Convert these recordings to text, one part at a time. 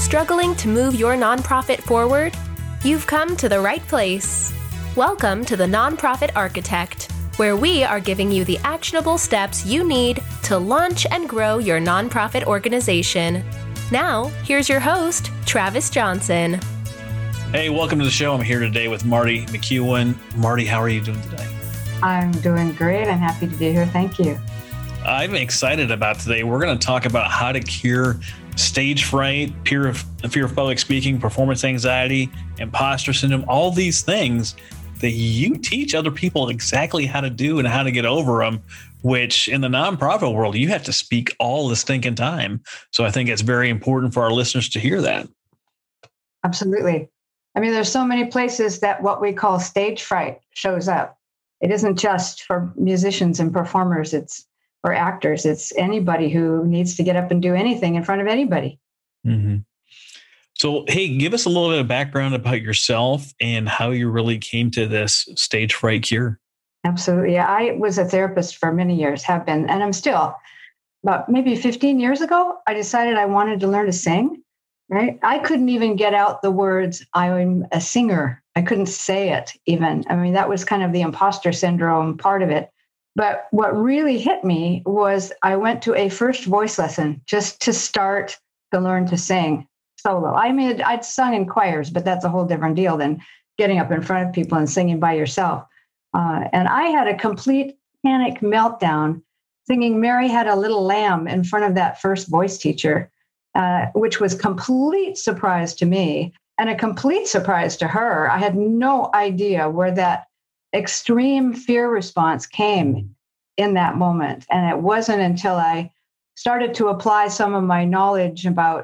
Struggling to move your nonprofit forward? You've come to the right place. Welcome to the Nonprofit Architect, where we are giving you the actionable steps you need to launch and grow your nonprofit organization. Now, here's your host, Travis Johnson. Hey, welcome to the show. I'm here today with Marty McEwen. Marty, how are you doing today? I'm doing great. I'm happy to be here. Thank you. I'm excited about today. We're going to talk about how to cure stage fright, fear of public speaking, performance anxiety, imposter syndrome, all these things that you teach other people exactly how to do and how to get over them, which in the nonprofit world, you have to speak all the stinking time. So I think it's very important for our listeners to hear that. Absolutely. I mean, there's so many places that what we call stage fright shows up. It isn't just for musicians and performers. It's for actors. It's anybody who needs to get up and do anything in front of anybody. Mm-hmm. So, hey, give us a little bit of background about yourself and how you really came to this stage fright cure. Absolutely. I was a therapist for many years, have been, and I'm still. About maybe 15 years ago, I decided I wanted to learn to sing, right? I couldn't even get out the words, I'm a singer. I couldn't say it even. I mean, that was kind of the imposter syndrome part of it. But what really hit me was I went to a first voice lesson just to start to learn to sing solo. I mean, I'd sung in choirs, but that's a whole different deal than getting up in front of people and singing by yourself. And I had a complete panic meltdown singing Mary Had a Little Lamb in front of that first voice teacher, which was complete surprise to me and a complete surprise to her. I had no idea where that extreme fear response came in that moment. And it wasn't until I started to apply some of my knowledge about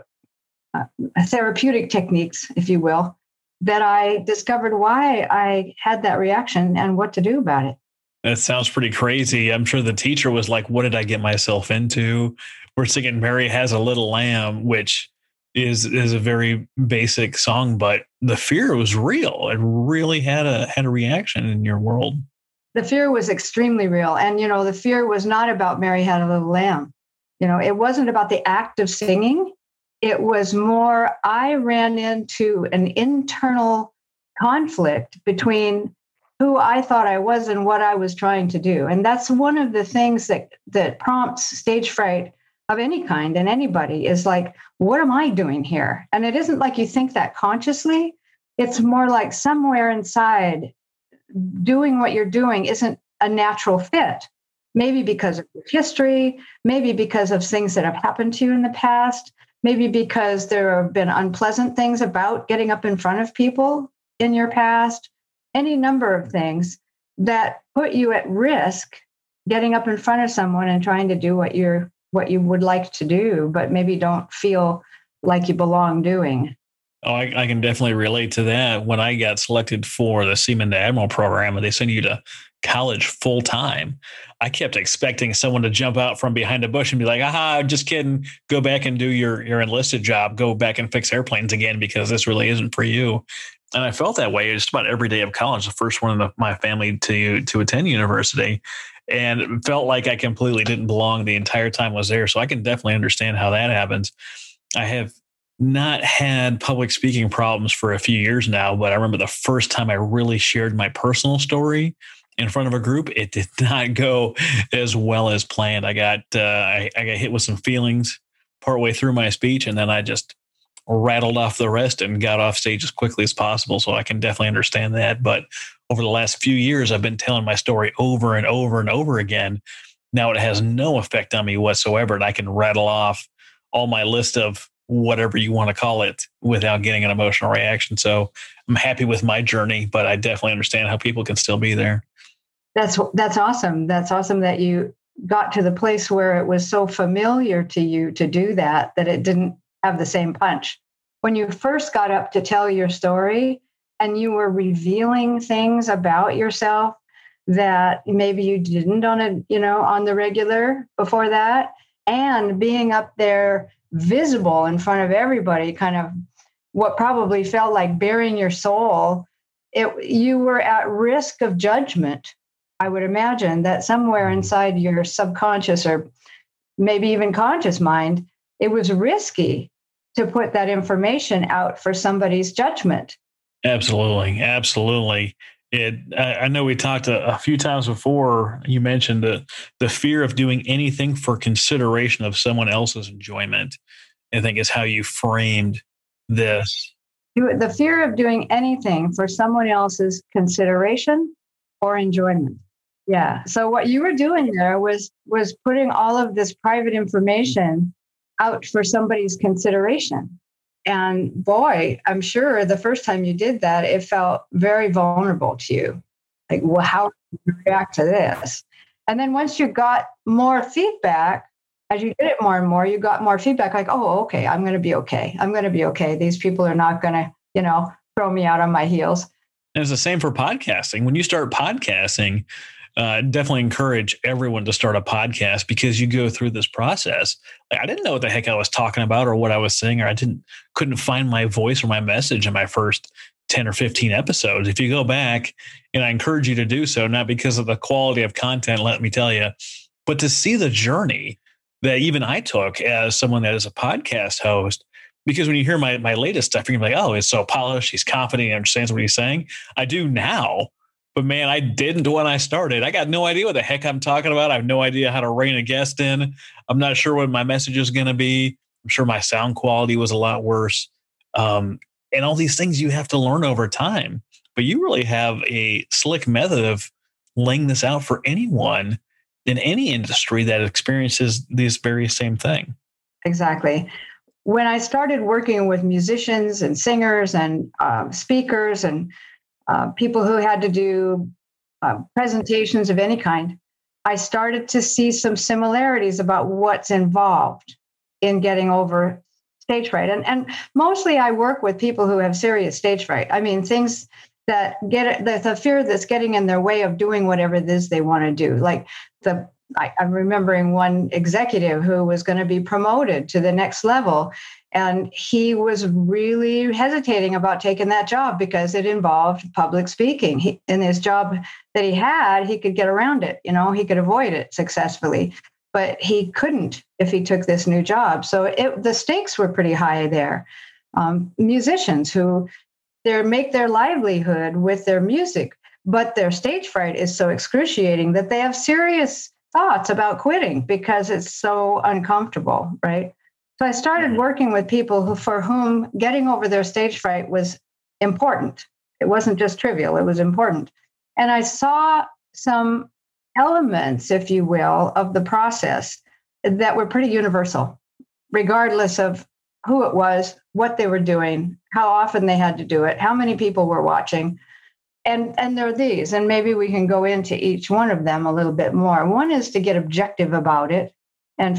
therapeutic techniques, if you will, that I discovered why I had that reaction and what to do about it. That sounds pretty crazy. I'm sure the teacher was like, what did I get myself into? We're singing Mary Has a Little Lamb, which is a very basic song, but the fear was real. It really had a reaction in your world. The fear was extremely real. And, the fear was not about Mary Had a Little Lamb. It wasn't about the act of singing. It was more, I ran into an internal conflict between who I thought I was and what I was trying to do. And that's one of the things that prompts stage fright of any kind and anybody is like, what am I doing here? And it isn't like you think that consciously. It's more like somewhere inside doing what you're doing isn't a natural fit. Maybe because of your history, maybe because of things that have happened to you in the past, maybe because there have been unpleasant things about getting up in front of people in your past, any number of things that put you at risk getting up in front of someone and trying to do what you would like to do, but maybe don't feel like you belong doing. Oh, I can definitely relate to that. When I got selected for the Seaman to Admiral program and they send you to college full time, I kept expecting someone to jump out from behind a bush and be like, just kidding. Go back and do your enlisted job. Go back and fix airplanes again, because this really isn't for you. And I felt that way just about every day of college, the first one in my family to attend university. And it felt like I completely didn't belong the entire time I was there. So I can definitely understand how that happens. I have not had public speaking problems for a few years now, but I remember the first time I really shared my personal story in front of a group, it did not go as well as planned. I got hit with some feelings partway through my speech, and then I just rattled off the rest and got off stage as quickly as possible. So I can definitely understand that. But over the last few years, I've been telling my story over and over and over again. Now it has no effect on me whatsoever, and I can rattle off all my list of whatever you want to call it without getting an emotional reaction. So I'm happy with my journey, but I definitely understand how people can still be there. That's awesome. That's awesome that you got to the place where it was so familiar to you to do that it didn't have the same punch. When you first got up to tell your story and you were revealing things about yourself that maybe you didn't on the regular before that, and being up there visible in front of everybody, kind of what probably felt like bearing your soul, you were at risk of judgment. I would imagine that somewhere inside your subconscious or maybe even conscious mind, it was risky to put that information out for somebody's judgment. Absolutely. Absolutely. I know we talked a few times before. You mentioned the fear of doing anything for consideration of someone else's enjoyment, I think is how you framed this. The fear of doing anything for someone else's consideration or enjoyment. Yeah. So what you were doing there was putting all of this private information out for somebody's consideration. And boy, I'm sure the first time you did that, it felt very vulnerable to you. Like, well, how do you react to this? And then once you got more feedback, as you did it more and more, you got more feedback like, oh, okay, I'm going to be okay. I'm going to be okay. These people are not going to, throw me out on my heels. And it's the same for podcasting. When you start podcasting, definitely encourage everyone to start a podcast because you go through this process. Like, I didn't know what the heck I was talking about or what I was saying, or couldn't find my voice or my message in my first 10 or 15 episodes. If you go back, and I encourage you to do so, not because of the quality of content, let me tell you, but to see the journey that even I took as someone that is a podcast host. Because when you hear my latest stuff, you're going to be like, oh, it's so polished. He's confident. He understands what he's saying. I do now. But man, I didn't when I started. I got no idea what the heck I'm talking about. I have no idea how to rein a guest in. I'm not sure what my message is going to be. I'm sure my sound quality was a lot worse. And all these things you have to learn over time. But you really have a slick method of laying this out for anyone in any industry that experiences this very same thing. Exactly. When I started working with musicians and singers and speakers and people who had to do presentations of any kind, I started to see some similarities about what's involved in getting over stage fright. And mostly I work with people who have serious stage fright. I mean, things that the fear that's getting in their way of doing whatever it is they want to do. Like I'm remembering one executive who was going to be promoted to the next level. And he was really hesitating about taking that job because it involved public speaking. In his job that he had, he could get around it. He could avoid it successfully, but he couldn't if he took this new job. So the stakes were pretty high there. Musicians who make their livelihood with their music, but their stage fright is so excruciating that they have serious thoughts about quitting because it's so uncomfortable, right? So I started working with people for whom getting over their stage fright was important. It wasn't just trivial, it was important. And I saw some elements, if you will, of the process that were pretty universal, regardless of who it was, what they were doing, how often they had to do it, how many people were watching. And there are these, and maybe we can go into each one of them a little bit more. One is to get objective about it and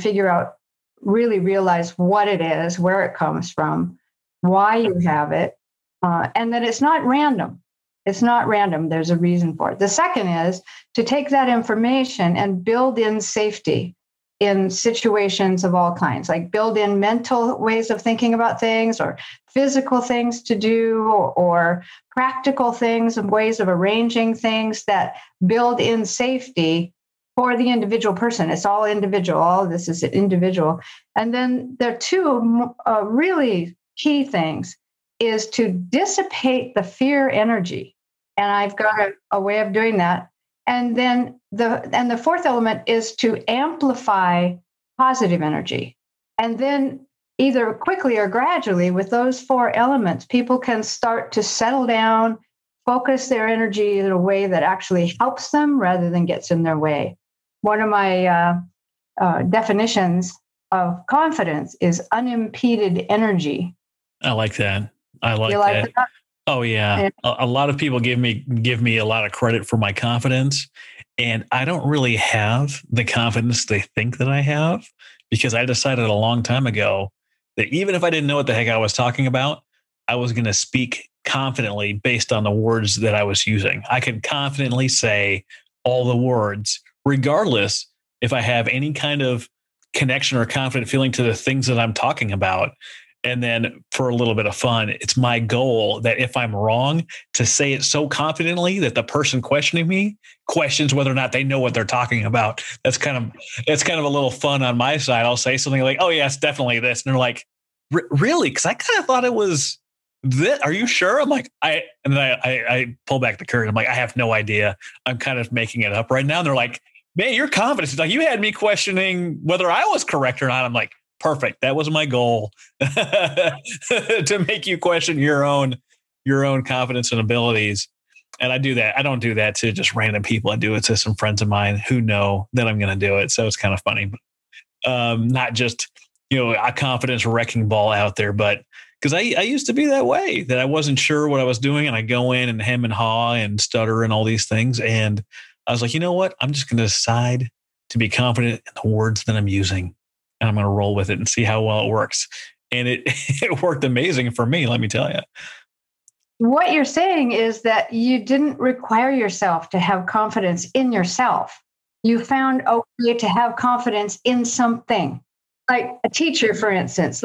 really realize what it is, where it comes from, why you have it, and that it's not random. It's not random. There's a reason for it. The second is to take that information and build in safety in situations of all kinds, like build in mental ways of thinking about things or physical things to do or practical things and ways of arranging things that build in safety for the individual person. It's all individual. All of this is individual. And then there are two really key things is to dissipate the fear energy. And I've got a way of doing that. And then the fourth element is to amplify positive energy. And then either quickly or gradually with those four elements, people can start to settle down, focus their energy in a way that actually helps them rather than gets in their way. One of my definitions of confidence is unimpeded energy. I like that. I like that. Oh yeah. A lot of people give me a lot of credit for my confidence, and I don't really have the confidence they think that I have because I decided a long time ago that even if I didn't know what the heck I was talking about, I was going to speak confidently based on the words that I was using. I could confidently say all the words, regardless if I have any kind of connection or confident feeling to the things that I'm talking about. And then for a little bit of fun, it's my goal that if I'm wrong, to say it so confidently that the person questioning me questions whether or not they know what they're talking about. That's kind of a little fun on my side. I'll say something like, "Oh yeah, it's definitely this," and they're like, Really? Because I kind of thought it was this. Are you sure? I'm like, I pull back the curtain. I'm like, I have no idea. I'm kind of making it up right now. And they're like, man, your confidence. It's like, you had me questioning whether I was correct or not. I'm like, perfect. That was my goal to make you question your own confidence and abilities. And I do that. I don't do that to just random people. I do it to some friends of mine who know that I'm going to do it. So it's kind of funny, but not just, a confidence wrecking ball out there, but because I used to be that way, that I wasn't sure what I was doing. And I go in and hem and haw and stutter and all these things. And I was like, you know what? I'm just going to decide to be confident in the words that I'm using. And I'm going to roll with it and see how well it works. And it worked amazing for me, let me tell you. What you're saying is that you didn't require yourself to have confidence in yourself. You found a way to have confidence in something. Like a teacher, for instance,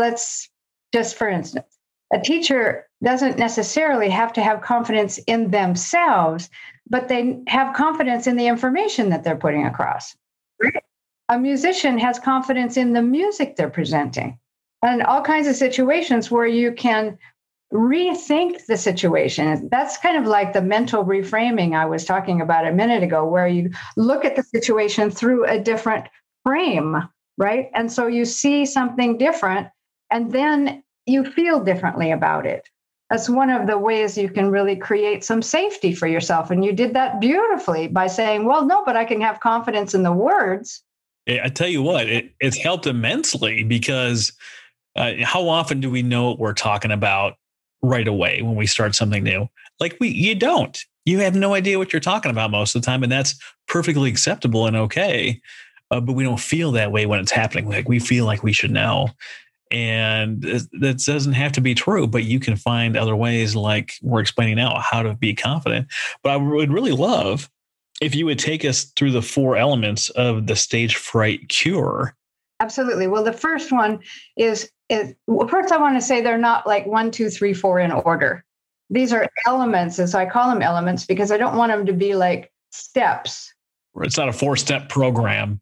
a teacher doesn't necessarily have to have confidence in themselves, but they have confidence in the information that they're putting across. Right? A musician has confidence in the music they're presenting, and all kinds of situations where you can rethink the situation. That's kind of like the mental reframing I was talking about a minute ago, where you look at the situation through a different frame, right? And so you see something different, and then you feel differently about it. That's one of the ways you can really create some safety for yourself. And you did that beautifully by saying, well, no, but I can have confidence in the words. I tell you what, it's helped immensely, because how often do we know what we're talking about right away when we start something new? Like you don't. You have no idea what you're talking about most of the time, and that's perfectly acceptable and okay. But we don't feel that way when it's happening. Like we feel like we should know. And that doesn't have to be true, but you can find other ways, like we're explaining now, how to be confident. But I would really love if you would take us through the 4 elements of the stage fright cure. Absolutely. Well, the first one is first I want to say they're not like 1, 2, 3, 4 in order. These are elements, and so I call them elements because I don't want them to be like steps. It's not a 4-step program.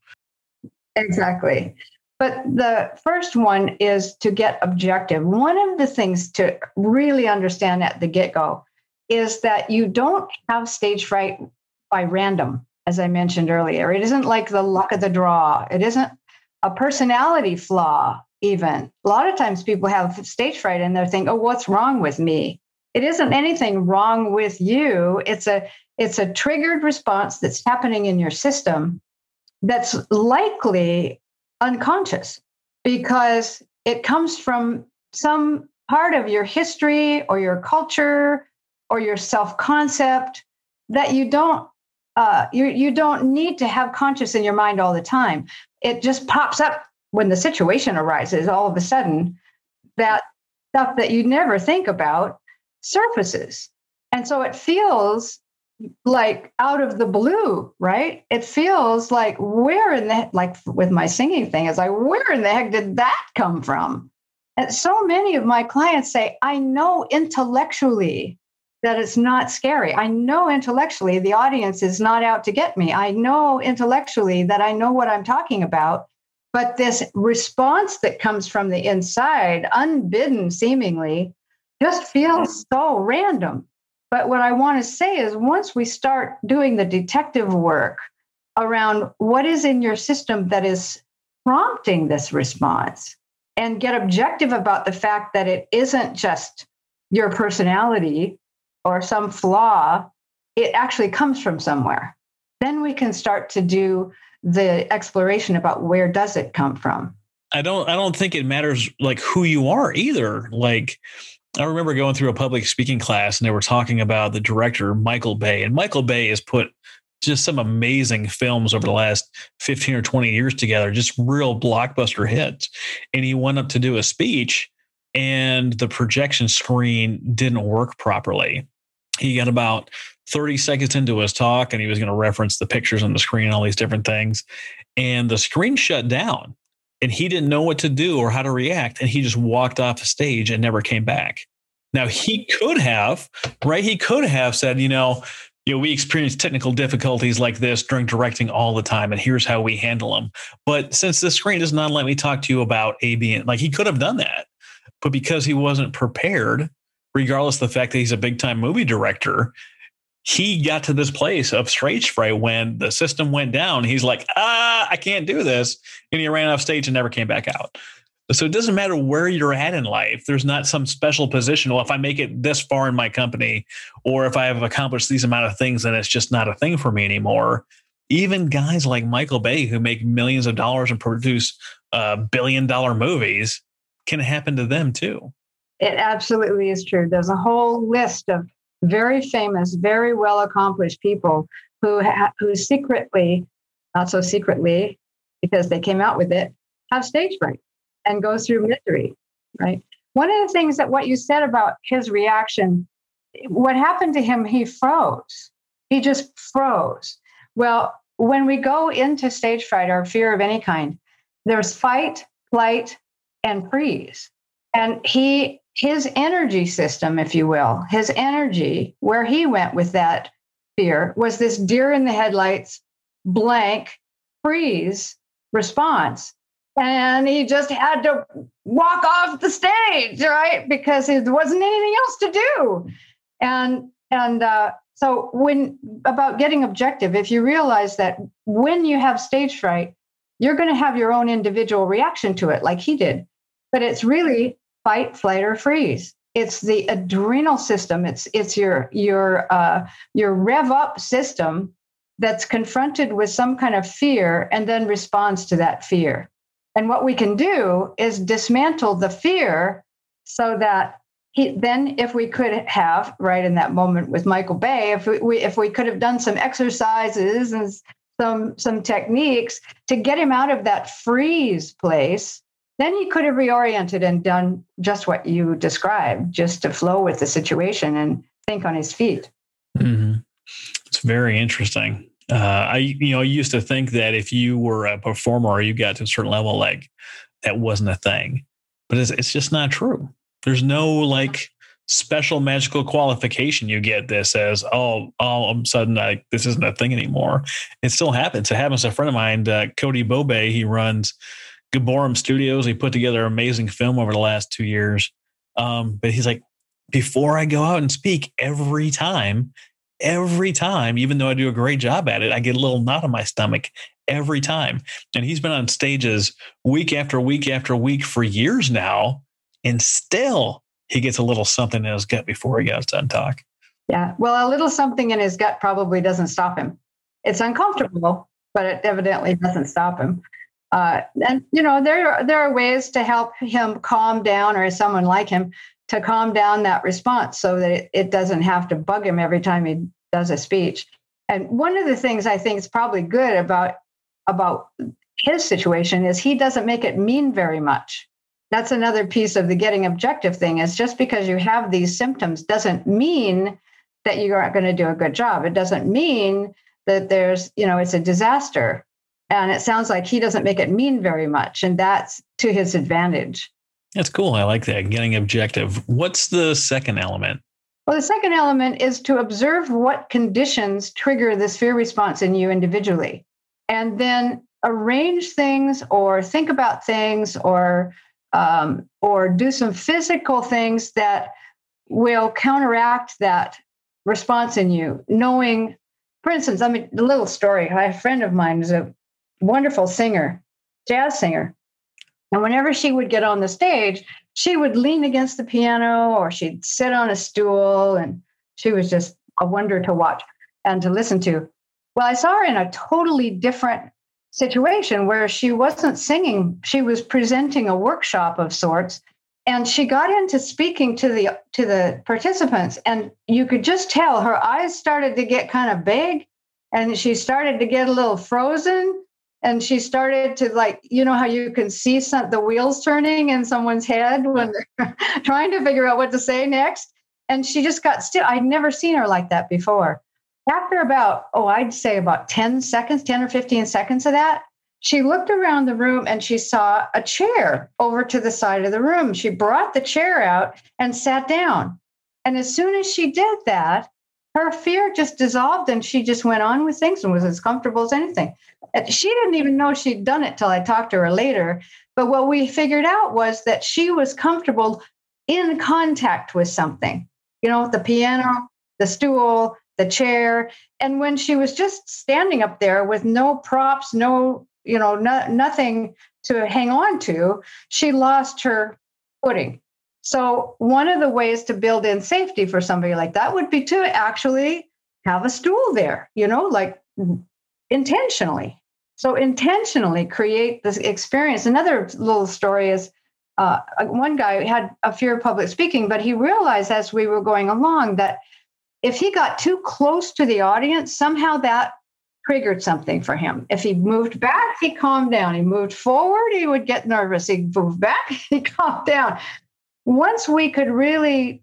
Exactly. But the first one is to get objective. One of the things to really understand at the get-go is that you don't have stage fright by random, as I mentioned earlier. It isn't like the luck of the draw. It isn't a personality flaw, even. A lot of times people have stage fright and they're thinking, oh, what's wrong with me? It isn't anything wrong with you. It's a triggered response that's happening in your system that's likely unconscious, because it comes from some part of your history or your culture or your self-concept that you don't need to have conscious in your mind all the time. It just pops up when the situation arises. All of a sudden, that stuff that you never think about surfaces. And so it feels like out of the blue, right? It feels like like with my singing thing, it's like, where in the heck did that come from? And so many of my clients say, I know intellectually that it's not scary. I know intellectually the audience is not out to get me. I know intellectually that I know what I'm talking about. But this response that comes from the inside, unbidden seemingly, just feels so random. But what I want to say is, once we start doing the detective work around what is in your system that is prompting this response, and get objective about the fact that it isn't just your personality or some flaw, it actually comes from somewhere. Then we can start to do the exploration about where does it come from. I don't think it matters like who you are either. Like, I remember going through a public speaking class and they were talking about the director, Michael Bay. And Michael Bay has put just some amazing films over the last 15 or 20 years together, just real blockbuster hits. And he went up to do a speech and the projection screen didn't work properly. He got about 30 seconds into his talk and he was going to reference the pictures on the screen and all these different things. And the screen shut down. And he didn't know what to do or how to react. And he just walked off the stage and never came back. Now, he could have, right? He could have said, we experience technical difficulties like this during directing all the time. And here's how we handle them. But since the screen does not let me talk to you about A, B, and like he could have done that. but because he wasn't prepared, regardless of the fact that he's a big time movie director, he got to this place of stage fright when the system went down. He's like, I can't do this. And he ran off stage and never came back out. So it doesn't matter where you're at in life. There's not some special position. Well, if I make it this far in my company, or if I have accomplished these amount of things, then it's just not a thing for me anymore. Even guys like Michael Bay, who make millions of dollars and produce billion-dollar movies, can happen to them too. It absolutely is true. There's a whole list of very famous, very well-accomplished people who secretly, not so secretly, because they came out with it, have stage fright and go through misery, right? One of the things that what you said about his reaction, what happened to him, he froze. He just froze. Well, when we go into stage fright or fear of any kind, there's fight, flight, and freeze. And his energy system, if you will, his energy, where he went with that fear was this deer in the headlights, blank, freeze response. And he just had to walk off the stage, right? Because there wasn't anything else to do. And so when about getting objective, if you realize that when you have stage fright, you're going to have your own individual reaction to it, like he did. But it's really fight, flight, or freeze. It's the adrenal system. It's your rev up system that's confronted with some kind of fear and then responds to that fear. And what we can do is dismantle the fear so that if we could have, right in that moment with Michael Bay, if we could have done some exercises and some techniques to get him out of that freeze place, then he could have reoriented and done just what you described, just to flow with the situation and think on his feet. Mm-hmm. It's very interesting. I used to think that if you were a performer or you got to a certain level, like that wasn't a thing, but it's just not true. There's no like special magical qualification you get that says, all of a sudden, this isn't a thing anymore. It still happens. It happens to a friend of mine, Cody Bobe. He runs Gaborum Studios. He put together an amazing film over the last 2 years. But he's like, before I go out and speak, every time, even though I do a great job at it, I get a little knot in my stomach every time. And he's been on stages week after week after week for years now. And still he gets a little something in his gut before he goes to talk. Yeah. Well, a little something in his gut probably doesn't stop him. It's uncomfortable, but it evidently doesn't stop him. And, there are ways to help him calm down, or someone like him to calm down that response so that it doesn't have to bug him every time he does a speech. And one of the things I think is probably good about his situation is he doesn't make it mean very much. That's another piece of the getting objective thing, is just because you have these symptoms doesn't mean that you aren't going to do a good job. It doesn't mean that there's, it's a disaster. And it sounds like he doesn't make it mean very much. And that's to his advantage. That's cool. I like that. Getting objective. What's the second element? Well, the second element is to observe what conditions trigger this fear response in you individually, and then arrange things or think about things or do some physical things that will counteract that response in you. Knowing, for instance, a little story. A friend of mine is a wonderful singer, jazz singer. And whenever she would get on the stage, she would lean against the piano or she'd sit on a stool, and she was just a wonder to watch and to listen to. Well, I saw her in a totally different situation where she wasn't singing. She was presenting a workshop of sorts, and she got into speaking to the participants, and you could just tell her eyes started to get kind of big, and she started to get a little frozen. And she started to, like, how you can see the wheels turning in someone's head when they're trying to figure out what to say next. And she just got still. I'd never seen her like that before. After I'd say about 10 or 15 seconds of that, she looked around the room and she saw a chair over to the side of the room. She brought the chair out and sat down. And as soon as she did that, her fear just dissolved and she just went on with things and was as comfortable as anything. And she didn't even know she'd done it till I talked to her later. But what we figured out was that she was comfortable in contact with something, the piano, the stool, the chair. And when she was just standing up there with no props, nothing to hang on to, she lost her footing. So one of the ways to build in safety for somebody like that would be to actually have a stool there, like intentionally. So intentionally create this experience. Another little story is one guy had a fear of public speaking, but he realized as we were going along that if he got too close to the audience, somehow that triggered something for him. If he moved back, he calmed down. He moved forward, he would get nervous. He moved back, he calmed down. Once we could really,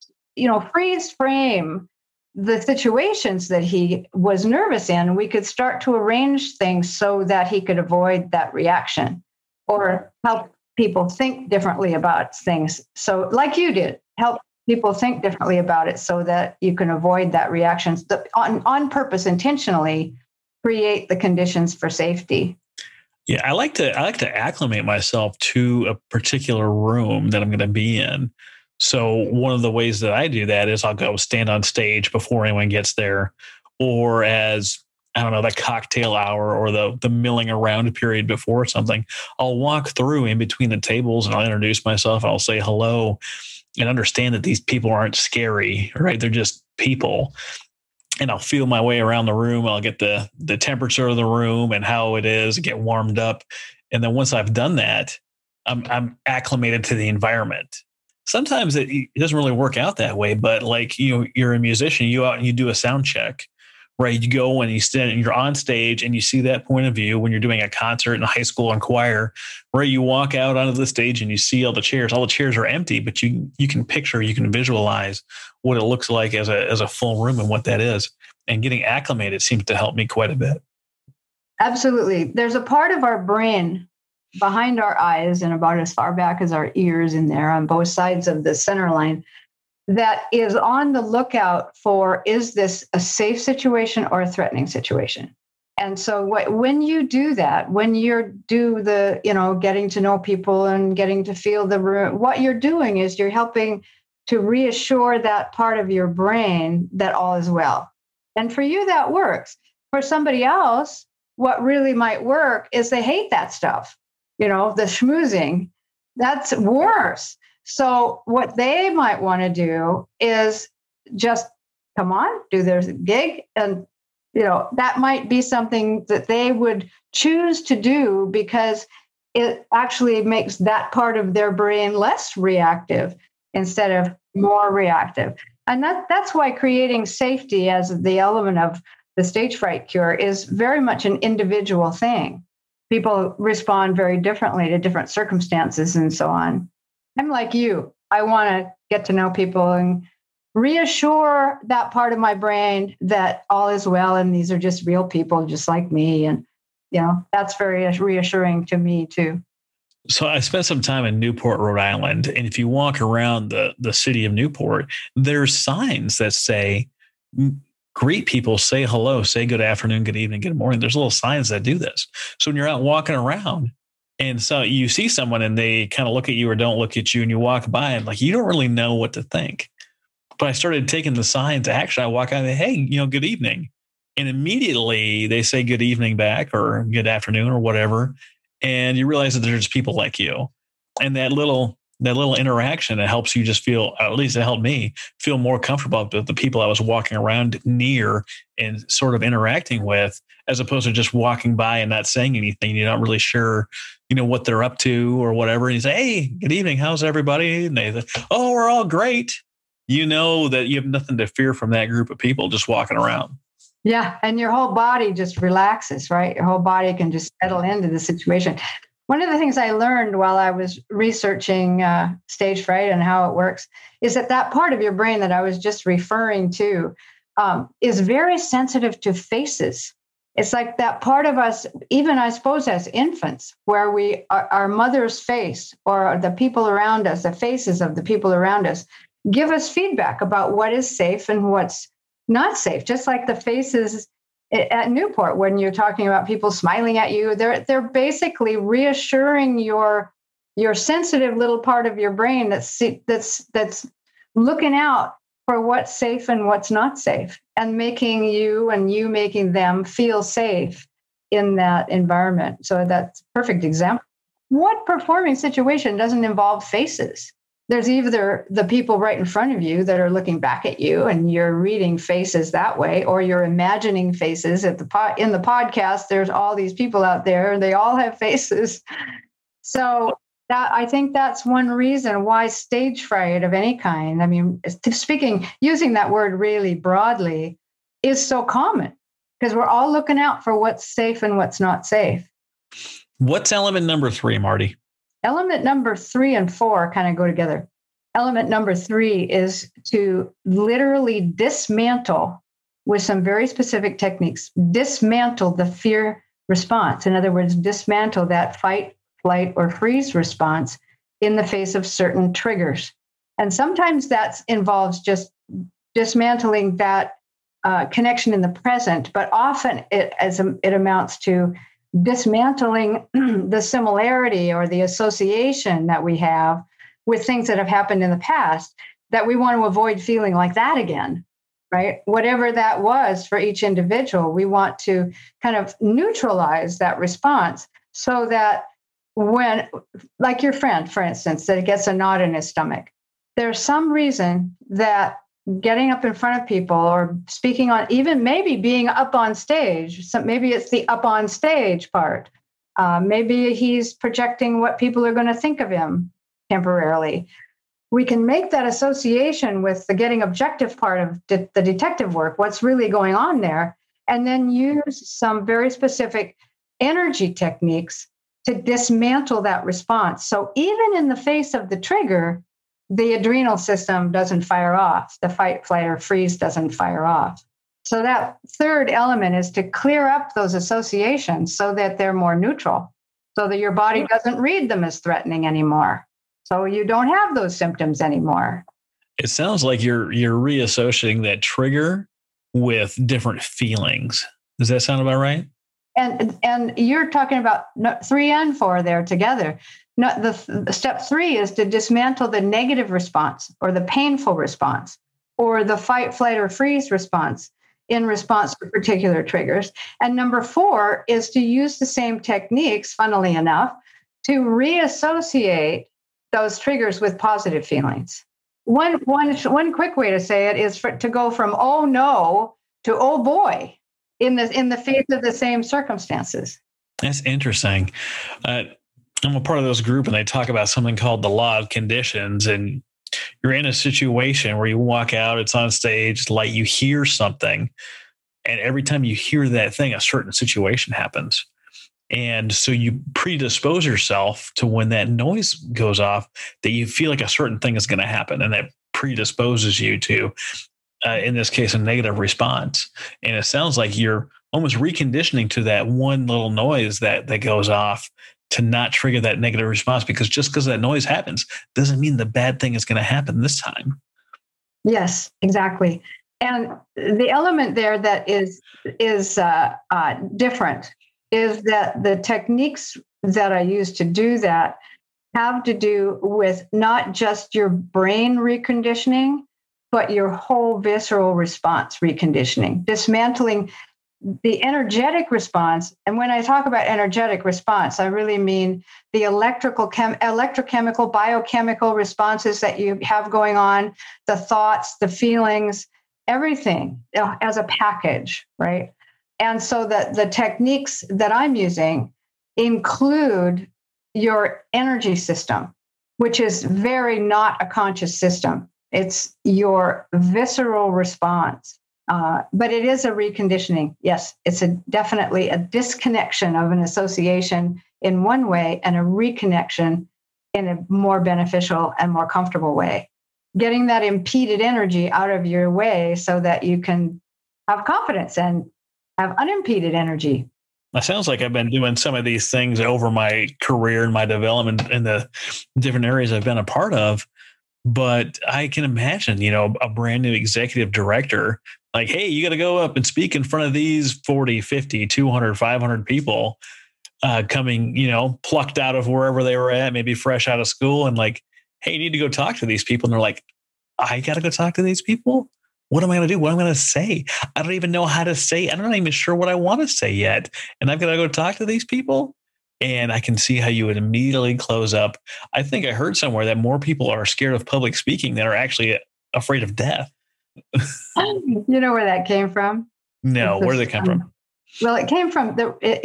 freeze frame the situations that he was nervous in, we could start to arrange things so that he could avoid that reaction or help people think differently about things. So like you did, help people think differently about it so that you can avoid that reaction. On purpose, intentionally create the conditions for safety. Yeah, I like to acclimate myself to a particular room that I'm going to be in. So one of the ways that I do that is I'll go stand on stage before anyone gets there, or as the cocktail hour or the milling around period before something. I'll walk through in between the tables and I'll introduce myself. I'll say hello and understand that these people aren't scary, right? They're just people. And I'll feel my way around the room. I'll get the temperature of the room and how it is, get warmed up. And then once I've done that, I'm acclimated to the environment. Sometimes it doesn't really work out that way, but like, you're a musician, you go out and you do a sound check, right? You go and you stand and you're on stage and you see that point of view when you're doing a concert in a high school and choir, right? You walk out onto the stage and you see all the chairs are empty, but you can picture, you can visualize what it looks like as a full room and what that is. And getting acclimated seems to help me quite a bit. Absolutely. There's a part of our brain behind our eyes and about as far back as our ears in there on both sides of the center line that is on the lookout for, is this a safe situation or a threatening situation? And so when you do that, when you do the, getting to know people and getting to feel the room, what you're doing is you're helping to reassure that part of your brain that all is well. And for you, that works. For somebody else, what really might work is they hate that stuff. The schmoozing, that's worse. So what they might want to do is just come on, do their gig. And, that might be something that they would choose to do because it actually makes that part of their brain less reactive instead of more reactive. And that's why creating safety as the element of the stage fright cure is very much an individual thing. People respond very differently to different circumstances and so on. I'm like you. I want to get to know people and reassure that part of my brain that all is well and these are just real people just like me. And, that's very reassuring to me too. So I spent some time in Newport, Rhode Island. And if you walk around the city of Newport, there's signs that say, greet people, say hello, say good afternoon, good evening, good morning. There's little signs that do this. So when you're out walking around and so you see someone and they kind of look at you or don't look at you and you walk by and like, you don't really know what to think. But I started taking the signs. Actually, I walk out and hey, good evening. And immediately they say good evening back or good afternoon or whatever. And you realize that there's people like you. And that little interaction, it helps you just feel, at least it helped me feel more comfortable with the people I was walking around near and sort of interacting with, as opposed to just walking by and not saying anything. You're not really sure, what they're up to or whatever. And you say, hey, good evening. How's everybody? And they say, oh, we're all great. You know that you have nothing to fear from that group of people just walking around. Yeah. And your whole body just relaxes, right? Your whole body can just settle into the situation. One of the things I learned while I was researching stage fright and how it works is that part of your brain that I was just referring to is very sensitive to faces. It's like that part of us, even I suppose as infants, where our mother's face or the people around us, the faces of the people around us, give us feedback about what is safe and what's not safe. Just like the faces at Newport, when you're talking about people smiling at you, they're basically reassuring your your sensitive little part of your brain that's looking out for what's safe and what's not safe, and making you and you making them feel safe in that environment. So that's a perfect example. What performing situation doesn't involve faces? There's either the people right in front of you that are looking back at you and you're reading faces that way, or you're imagining faces in the podcast. There's all these people out there and they all have faces. So I think that's one reason why stage fright of any kind, I mean, using that word really broadly, is so common, because we're all looking out for what's safe and what's not safe. What's element number 3, Marty? Element number 3 and 4 kind of go together. Element number 3 is to literally dismantle, with some very specific techniques, dismantle the fear response. In other words, dismantle that fight, flight, or freeze response in the face of certain triggers. And sometimes that involves just dismantling that connection in the present, but often it amounts to dismantling the similarity or the association that we have with things that have happened in the past, that we want to avoid feeling like that again, right? Whatever that was for each individual, we want to kind of neutralize that response so that when, like your friend, for instance, that gets a knot in his stomach, there's some reason that getting up in front of people or speaking on, even maybe being up on stage. So maybe it's the up on stage part. Maybe he's projecting what people are going to think of him temporarily. We can make that association with the getting objective part of the detective work, what's really going on there, and then use some very specific energy techniques to dismantle that response. So even in the face of the trigger, the adrenal system doesn't fire off. The fight, flight, or freeze doesn't fire off. So that third element is to clear up those associations so that they're more neutral, so that your body doesn't read them as threatening anymore. So you don't have those symptoms anymore. It sounds like you're reassociating that trigger with different feelings. Does that sound about right? And you're talking about 3 and 4 there together. The step 3 is to dismantle the negative response or the painful response or the fight, flight, or freeze response in response to particular triggers. And number 4 is to use the same techniques, funnily enough, to reassociate those triggers with positive feelings. One quick way to say it is to go from oh no to oh boy in the face of the same circumstances. That's interesting. I'm a part of those group, and they talk about something called the law of conditions. And you're in a situation where you walk out, it's on stage, like you hear something, and every time you hear that thing, a certain situation happens. And so you predispose yourself to when that noise goes off, that you feel like a certain thing is going to happen, and that predisposes you to, in this case, a negative response. And it sounds like you're almost reconditioning to that one little noise that goes off to not trigger that negative response, because just because that noise happens doesn't mean the bad thing is going to happen this time. Yes, exactly. And the element there that is different is that the techniques that I use to do that have to do with not just your brain reconditioning, but your whole visceral response reconditioning, dismantling the energetic response. And when I talk about energetic response, I really mean the electrochemical, biochemical responses that you have going on, the thoughts, the feelings, everything as a package, right? And so that the techniques that I'm using include your energy system, which is very not a conscious system. It's your visceral response. But it is a reconditioning. Yes, it's definitely a disconnection of an association in one way and a reconnection in a more beneficial and more comfortable way. Getting that impeded energy out of your way so that you can have confidence and have unimpeded energy. It sounds like I've been doing some of these things over my career and my development in the different areas I've been a part of. But I can imagine, a brand new executive director, like, hey, you got to go up and speak in front of these 40, 50, 200, 500 people. coming, plucked out of wherever they were at, maybe fresh out of school, and like, hey, you need to go talk to these people. And they're like, I got to go talk to these people? What am I going to do? What am I going to say? I don't even know how to say. I'm not even sure what I want to say yet. And I've got to go talk to these people. And I can see how you would immediately close up. I think I heard somewhere that more people are scared of public speaking than are actually afraid of death. You know where that came from? No, where did it come from? Well, it came from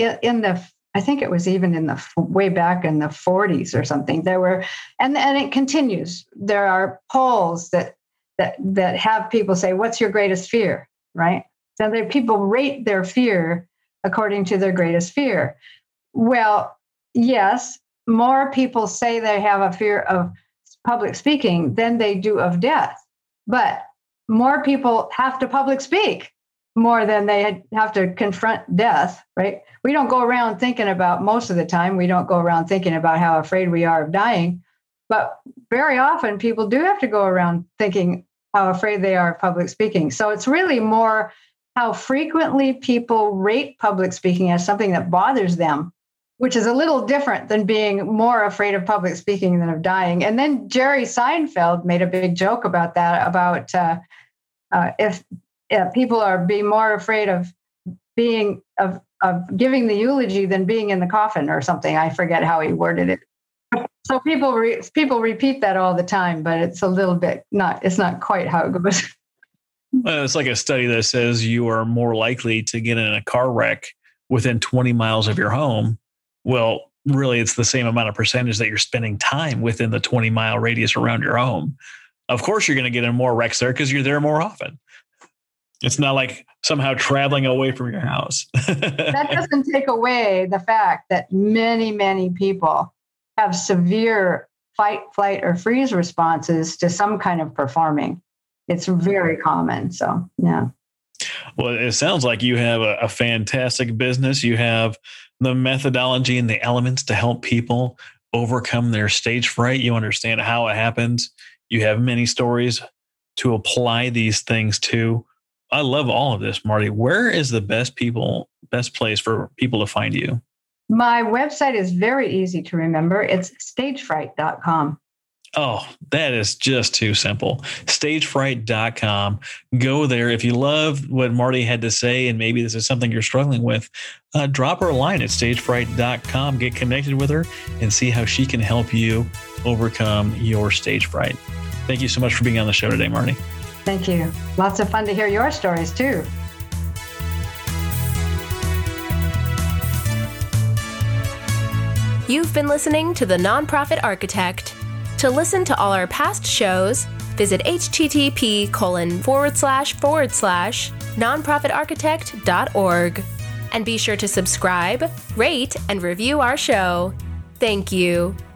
I think it was even in the way back in the 40s or something. There were, and it continues. There are polls that have people say, "What's your greatest fear?" Right? So people rate their fear according to their greatest fear. Well, yes, more people say they have a fear of public speaking than they do of death, but more people have to public speak more than they have to confront death, right? We don't go around thinking about, most of the time, we don't go around thinking about how afraid we are of dying. But very often people do have to go around thinking how afraid they are of public speaking. So it's really more how frequently people rate public speaking as something that bothers them, which is a little different than being more afraid of public speaking than of dying. And then Jerry Seinfeld made a big joke about that, about if people are being more afraid of being of giving the eulogy than being in the coffin or something. I forget how he worded it. So people repeat that all the time, but it's a little bit it's not quite how it goes. Well, it's like a study that says you are more likely to get in a car wreck within 20 miles of your home. Well, really, it's the same amount of percentage that you're spending time within the 20-mile radius around your home. Of course, you're going to get in more wrecks there because you're there more often. It's not like somehow traveling away from your house. That doesn't take away the fact that many, many people have severe fight, flight, or freeze responses to some kind of performing. It's very common. So, yeah. Well, it sounds like you have a fantastic business. You have the methodology and the elements to help people overcome their stage fright. You understand how it happens. You have many stories to apply these things to. I love all of this, Marty. Where is the best place for people to find you? My website is very easy to remember. It's stagefright.com. Oh, that is just too simple. Stagefright.com. Go there. If you love what Marty had to say, and maybe this is something you're struggling with, drop her a line at stagefright.com. Get connected with her and see how she can help you overcome your stage fright. Thank you so much for being on the show today, Marty. Thank you. Lots of fun to hear your stories, too. You've been listening to The Nonprofit Architect. To listen to all our past shows, visit http://nonprofitarchitect.org. And be sure to subscribe, rate, and review our show. Thank you.